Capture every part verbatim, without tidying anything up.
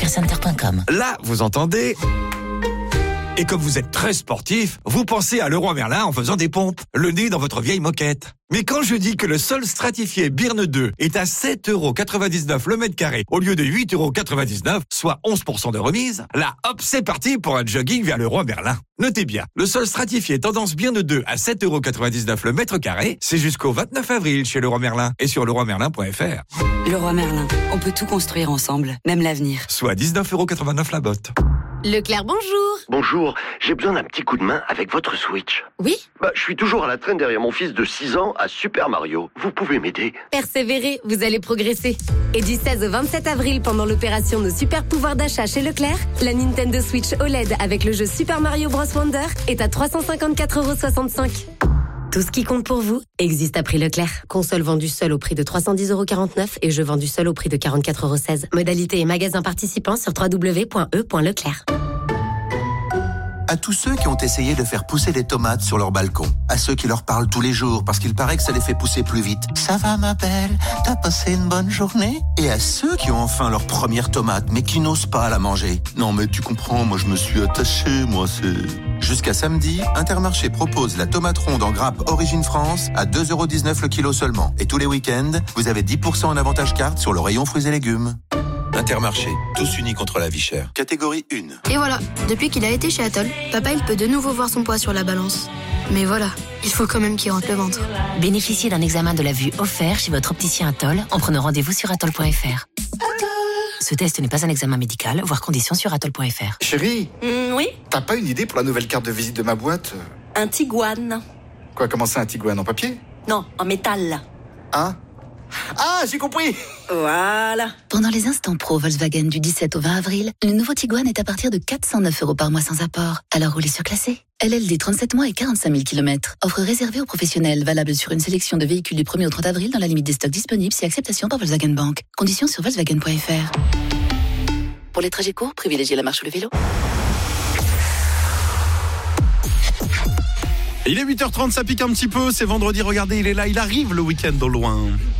center point com. Là, vous entendez... Et comme vous êtes très sportif, vous pensez à Leroy Merlin en faisant des pompes, le nez dans votre vieille moquette. Mais quand je dis que le sol stratifié Birne deux est à sept euros quatre-vingt-dix-neuf le mètre carré au lieu de huit euros quatre-vingt-dix-neuf, soit onze pour cent de remise, là, hop, c'est parti pour un jogging vers Leroy Merlin. Notez bien, le sol stratifié tendance Birne deux à sept euros quatre-vingt-dix-neuf le mètre carré, c'est jusqu'au vingt-neuf avril chez Leroy Merlin et sur leroy merlin point f r. Leroy Merlin, on peut tout construire ensemble, même l'avenir. Soit dix-neuf euros quatre-vingt-neuf la botte. Leclerc, bonjour. Bonjour, j'ai besoin d'un petit coup de main avec votre Switch. Oui? Bah, je suis toujours à la traîne derrière mon fils de six ans à Super Mario. Vous pouvez m'aider? Persévérez, vous allez progresser. Et du seize au vingt-sept avril, pendant l'opération Nos Super Pouvoirs d'achat chez Leclerc, la Nintendo Switch O L E D avec le jeu Super Mario Bros Wonder est à trois cent cinquante-quatre euros soixante-cinq. Tout ce qui compte pour vous existe à prix Leclerc. Console vendue seule au prix de trois cent dix euros quarante-neuf et jeu vendu seul au prix de quarante-quatre euros seize. Modalité et magasin participants sur w w w point e point leclerc. À tous ceux qui ont essayé de faire pousser des tomates sur leur balcon. À ceux qui leur parlent tous les jours parce qu'il paraît que ça les fait pousser plus vite. Ça va ma belle, t'as passé une bonne journée? Et à ceux qui ont enfin leur première tomate mais qui n'osent pas la manger. Non mais tu comprends, moi je me suis attaché, moi c'est... Jusqu'à samedi, Intermarché propose la tomate ronde en grappe Origine France à deux euros dix-neuf le kilo seulement. Et tous les week-ends, vous avez dix pour cent en avantage carte sur le rayon fruits et légumes. Intermarché, tous unis contre la vie chère. Catégorie un. Et voilà, depuis qu'il a été chez Atoll, papa il peut de nouveau voir son poids sur la balance. Mais voilà, il faut quand même qu'il rentre le ventre. Bénéficiez d'un examen de la vue offert chez votre opticien Atoll en prenant rendez-vous sur atoll point f r. Ce test n'est pas un examen médical, voire conditions sur atoll point f r. Chérie, mmh, oui. T'as pas une idée pour la nouvelle carte de visite de ma boîte? Un Tiguan. Quoi, comment ça, un Tiguan en papier? Non, en métal. Hein? Ah, j'ai compris! Voilà. Pendant les instants pro Volkswagen du dix-sept au vingt avril, le nouveau Tiguan est à partir de quatre cent neuf euros par mois sans apport. Alors roulez surclassé. L L D trente-sept mois et quarante-cinq mille kilomètres. Offre réservée aux professionnels, valable sur une sélection de véhicules du premier au trente avril dans la limite des stocks disponibles si acceptation par Volkswagen Bank. Conditions sur volkswagen point f r. Pour les trajets courts, privilégiez la marche ou le vélo. Il est huit heures trente, ça pique un petit peu, c'est vendredi, regardez, il est là, il arrive le week-end au loin.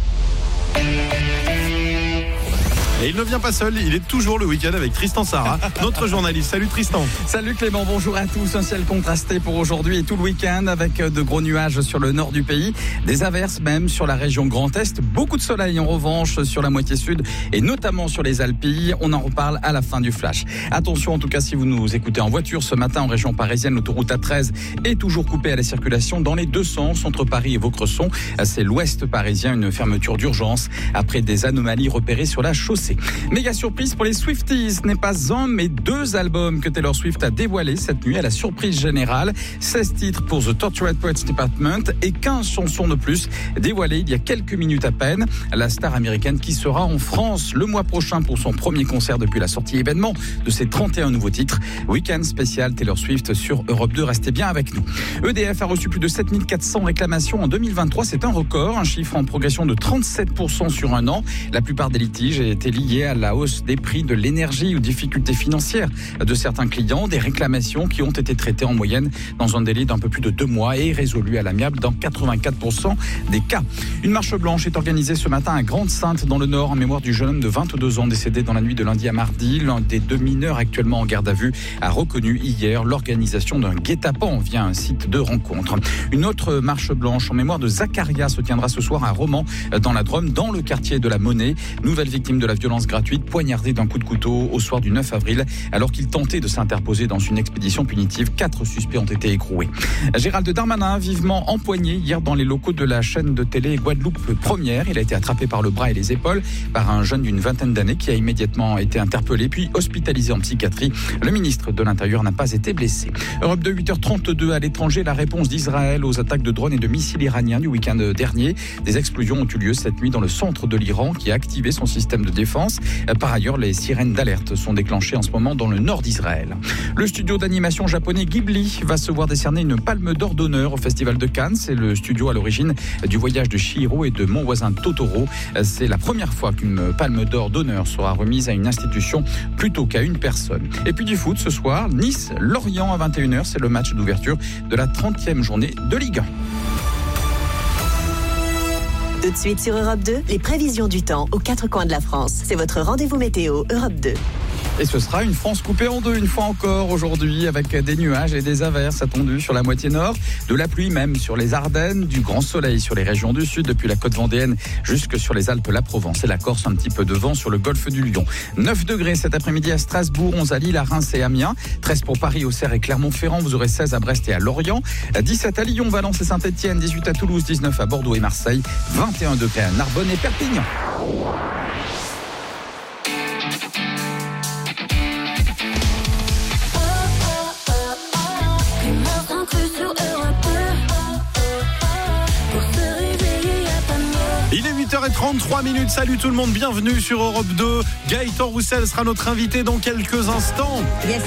Et il ne vient pas seul, il est toujours le week-end avec Tristan Sarah, notre journaliste. Salut Tristan. Salut Clément, bonjour à tous. Un ciel contrasté pour aujourd'hui et tout le week-end avec de gros nuages sur le nord du pays, des averses même sur la région Grand Est, beaucoup de soleil en revanche sur la moitié sud et notamment sur les Alpilles. On en reparle à la fin du flash. Attention en tout cas si vous nous écoutez en voiture ce matin en région parisienne, l'autoroute A treize est toujours coupée à la circulation dans les deux sens entre Paris et Vaucresson. C'est l'ouest parisien, une fermeture d'urgence après des anomalies repérées sur la chaussée. Méga surprise pour les Swifties, ce n'est pas un mais deux albums que Taylor Swift a dévoilés cette nuit à la surprise générale. seize titres pour The Tortured Poets Department et quinze chansons de plus dévoilées il y a quelques minutes à peine. La star américaine qui sera en France le mois prochain pour son premier concert depuis la sortie événement de ses trente et un nouveaux titres. Week-end spécial Taylor Swift sur Europe deux, restez bien avec nous. E D F a reçu plus de sept mille quatre cents réclamations en deux mille vingt-trois, c'est un record, un chiffre en progression de trente-sept pour cent sur un an. La plupart des litiges étaient liés à la hausse des prix de l'énergie ou difficultés financières de certains clients, des réclamations qui ont été traitées en moyenne dans un délai d'un peu plus de deux mois et résolues à l'amiable dans quatre-vingt-quatre pour cent des cas. Une marche blanche est organisée ce matin à Grande-Synthe dans le Nord en mémoire du jeune homme de vingt-deux ans décédé dans la nuit de lundi à mardi. L'un des deux mineurs actuellement en garde à vue a reconnu hier l'organisation d'un guet-apens via un site de rencontre. Une autre marche blanche en mémoire de Zacharia se tiendra ce soir à Romans dans la Drôme, dans le quartier de la Monnaie. Nouvelle victime de la violence gratuite, poignardé d'un coup de couteau au soir du neuf avril alors qu'il tentait de s'interposer dans une expédition punitive. Quatre suspects ont été écroués. Gérald Darmanin, vivement empoigné hier dans les locaux de la chaîne de télé Guadeloupe Première. Il a été attrapé par le bras et les épaules par un jeune d'une vingtaine d'années qui a immédiatement été interpellé puis hospitalisé en psychiatrie. Le ministre de l'Intérieur n'a pas été blessé. Europe deux, huit heures trente-deux à l'étranger, la réponse d'Israël aux attaques de drones et de missiles iraniens du week-end dernier. Des explosions ont eu lieu cette nuit dans le centre de l'Iran qui a activé son système de défense. Par ailleurs, les sirènes d'alerte sont déclenchées en ce moment dans le nord d'Israël. Le studio d'animation japonais Ghibli va se voir décerner une palme d'or d'honneur au Festival de Cannes. C'est le studio à l'origine du voyage de Chihiro et de Mon voisin Totoro. C'est la première fois qu'une palme d'or d'honneur sera remise à une institution plutôt qu'à une personne. Et puis du foot ce soir, Nice-Lorient à vingt et une heures. C'est le match d'ouverture de la trentième journée de Ligue un. Tout de suite sur Europe deux, les prévisions du temps aux quatre coins de la France. C'est votre rendez-vous météo Europe deux. Et ce sera une France coupée en deux, une fois encore aujourd'hui, avec des nuages et des averses attendus sur la moitié nord, de la pluie même sur les Ardennes, du grand soleil sur les régions du sud, depuis la côte vendéenne jusque sur les Alpes, la Provence et la Corse, un petit peu de vent sur le golfe du Lion. neuf degrés cet après-midi à Strasbourg, onze à Lille, à Reims et Amiens, treize pour Paris, Auxerre et Clermont-Ferrand, vous aurez seize à Brest et à Lorient, dix-sept à Lyon, Valence et Saint-Etienne, dix-huit à Toulouse, dix-neuf à Bordeaux et Marseille, vingt et un degrés à Narbonne et Perpignan. Il est huit heures trente-trois minutes, salut tout le monde, bienvenue sur Europe deux. Gaëtan Roussel sera notre invité dans quelques instants. Yes.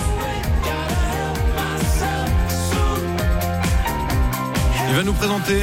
Il va nous présenter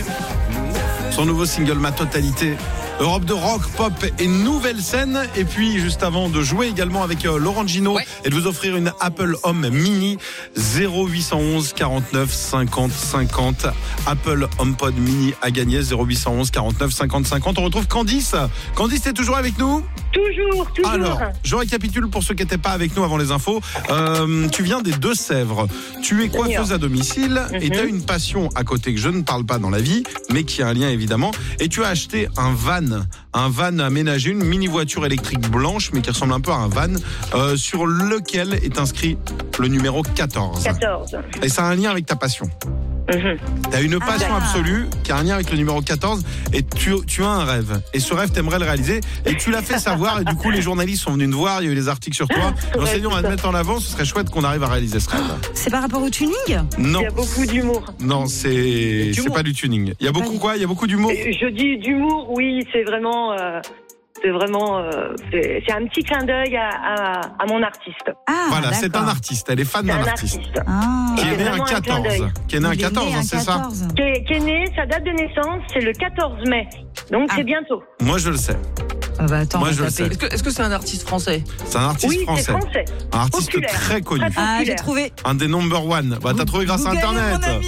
son nouveau single Ma Totalité. Europe de rock, pop et nouvelle scène. Et puis juste avant de jouer également avec euh, Laurent Gino, ouais, et de vous offrir une Apple Home Mini. Zéro huit cent onze quarante-neuf cinquante cinquante. Apple HomePod Mini à gagner. Zéro huit cent onze quarante-neuf cinquante cinquante. On retrouve Candice. Candice, t'es toujours avec nous? Toujours, toujours. Alors, je récapitule pour ceux qui n'étaient pas avec nous avant les infos. Euh, tu viens des Deux-Sèvres. Tu es coiffeuse à domicile, mm-hmm, et tu as une passion à côté que je ne parle pas dans la vie, mais qui a un lien évidemment. Et tu as acheté un van. Un van aménagé, une mini-voiture électrique blanche, mais qui ressemble un peu à un van, euh, sur lequel est inscrit le numéro quatorze. quatorze. Et ça a un lien avec ta passion. Mmh. Tu as une passion ah, absolue qui a un lien avec le numéro quatorze, et tu, tu as un rêve. Et ce rêve, tu aimerais le réaliser, et tu l'as fait savoir, et du coup, les journalistes sont venus te voir, il y a eu des articles sur toi. L'enseignant va te mettre en avant, ce serait chouette qu'on arrive à réaliser ce rêve. C'est par rapport au tuning? Non. Il y a beaucoup d'humour. Non, c'est, c'est pas du tuning. Il y a beaucoup quoi? Il y a beaucoup d'humour? Je dis d'humour, oui, c'est vraiment... Euh... C'est vraiment, euh, c'est, c'est un petit clin d'œil à, à, à mon artiste. Ah, voilà, d'accord. C'est un artiste. Elle est fan d'un artiste. artiste. Ah. Qui est né un quatorze. Qui est né un quatorze, hein, c'est ça? Qui est, qui est né, sa date de naissance, c'est le quatorze mai. Donc ah. c'est bientôt. Moi, je le sais. Ah bah attends, moi je le sais. Est-ce que, est-ce que c'est un artiste français? C'est un artiste oui, français. C'est français. Un artiste populaire, très connu. Très ah, j'ai trouvé. Un des number one. Bah, t'as trouvé grâce Google à Internet. Mon ami.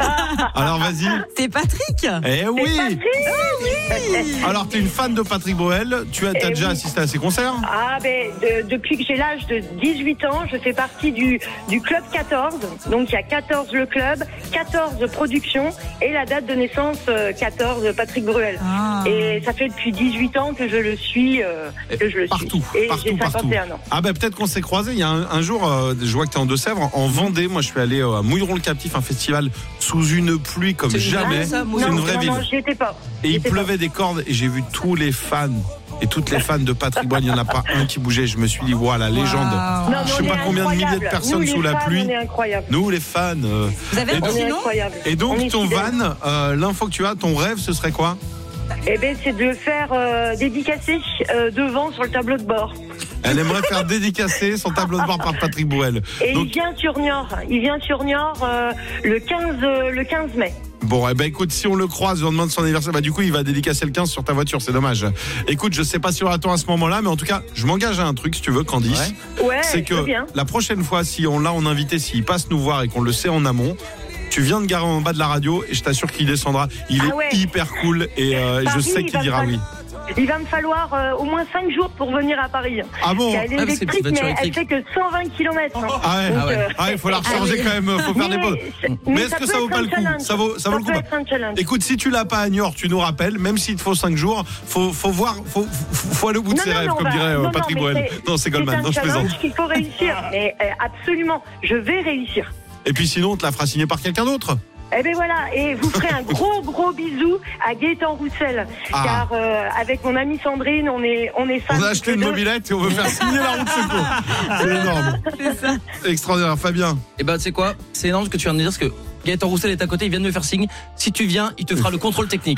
Alors vas-y. C'est Patrick. Eh oui. C'est Patrick. Ah, oui. Alors t'es une fan de Patrick Bruel. Tu as, t'as eh déjà oui. assisté à ses concerts? Ah ben de, depuis que j'ai l'âge de dix-huit ans, je fais partie du du club quatorze. Donc il y a quatorze le club, quatorze productions et la date de naissance quatorze Patrick Bruel. Ah. Et ça fait depuis dix-huit ans que je le suis. Euh, que je le partout, suis. Et partout, j'ai cinquante et un partout. ans. Ah ben peut-être qu'on s'est croisés. Il y a un, un jour, euh, je vois que tu es en Deux-Sèvres, en Vendée. Moi, je suis allé euh, à Mouilleron-le-Captif, un festival sous une pluie comme c'est jamais. Ça, c'est non, une vraie non, ville. Non, j'y étais pas. Et j'y il pleuvait pas. Des cordes et j'ai vu tous les fans. Et toutes les fans de Patrick Bruel, il n'y en a pas un qui bougeait. Je me suis dit, voilà, légende. Wow. Non, je ne sais pas combien de milliers de personnes nous, sous la fans, pluie. Nous, les fans. Euh, Vous avez un petit nom? Et donc, ton van, euh, l'info que tu as, ton rêve, ce serait quoi? Eh ben, c'est de le faire euh, dédicacer euh, devant sur le tableau de bord. Elle aimerait faire dédicacer son tableau de bord par Patrick Bruel. Et donc... il vient sur Niort. Il vient sur Niort euh, le quinze euh, le quinze mai. Bon, eh ben écoute, si on le croise le lendemain de son anniversaire, bah du coup il va dédicacer le quinze sur ta voiture, c'est dommage. Écoute, je sais pas si on attend à ce moment-là, mais en tout cas, je m'engage à un truc si tu veux, Candice. Ouais, ouais c'est que bien. La prochaine fois, si on l'a en invité, s'il passe nous voir et qu'on le sait en amont, tu viens de garer en bas de la radio et je t'assure qu'il descendra. Il ah est ouais. hyper cool et euh, Paris, je sais qu'il dira oui. Il va me falloir euh, au moins cinq jours pour venir à Paris. Ah bon? Elle est ah, électrique, mais électrique. Elle fait que cent vingt kilomètres. Hein. Ah ouais, donc, ah ouais. Euh... Ah, il faut la recharger ah, quand même, faut faire mais, des pauses. Mais, mais est-ce que ça vaut pas le coup? Ça vaut, ça, ça vaut le coup. Écoute, si tu l'as pas à Niort, tu nous rappelles, même s'il te faut cinq jours, faut, faut voir, faut, faut, faut aller au bout de non, ses non, rêves, non, comme bah, dirait non, Patrick non, Bruel. Non, c'est Goldman, non, je plaisante. C'est qu'il faut réussir, mais euh, absolument, je vais réussir. Et puis sinon, on te la fera signer par quelqu'un d'autre. Eh ben voilà, et vous ferez un gros gros bisou à Gaëtan Roussel, ah. car euh, avec mon amie Sandrine, on est on est fans. On a acheté une deux. mobilette et on veut faire signer la roue de secours. C'est énorme. C'est ça. Extraordinaire, Fabien. Eh ben tu sais quoi, c'est énorme ce que tu viens de dire, parce que Gaëtan Roussel est à côté, il vient de me faire signe. Si tu viens, il te fera le contrôle technique.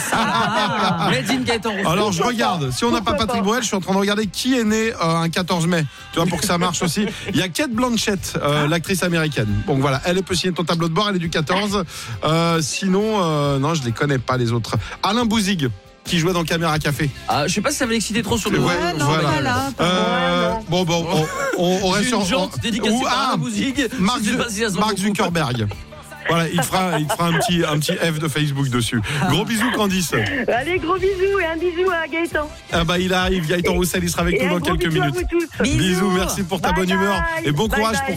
Ah, Made in Gaëtan Roussel. Alors je regarde, si on n'a pas Patrick Bruel, je suis en train de regarder qui est né euh, un quatorze mai. Tu vois, pour que ça marche aussi. Il y a Cate Blanchett, euh, l'actrice américaine. Donc voilà, elle peut signer ton tableau de bord, elle est du quatorze. Euh, sinon, euh, non, je les connais pas les autres. Alain Bouzig, qui jouait dans Caméra Café. Ah, je sais pas si ça va l'exciter trop sur le. Ouais, ouais non, voilà. Pas là, pas euh, là. Bon, bon, on, on, on reste sur. Une jante dédicacée par Alain Bouzig. Mark, Zu- si Mark Zuckerberg. Voilà, il fera, il fera un petit, un petit F de Facebook dessus. Gros bisous, Candice. Allez, gros bisous et un bisou à Gaëtan. Ah bah, il arrive, Gaëtan Roussel, il sera avec Et nous un dans gros quelques bisou à minutes. vous tous. Bisous, merci pour ta Bye bonne humeur bye. et bon Bye courage bye. pour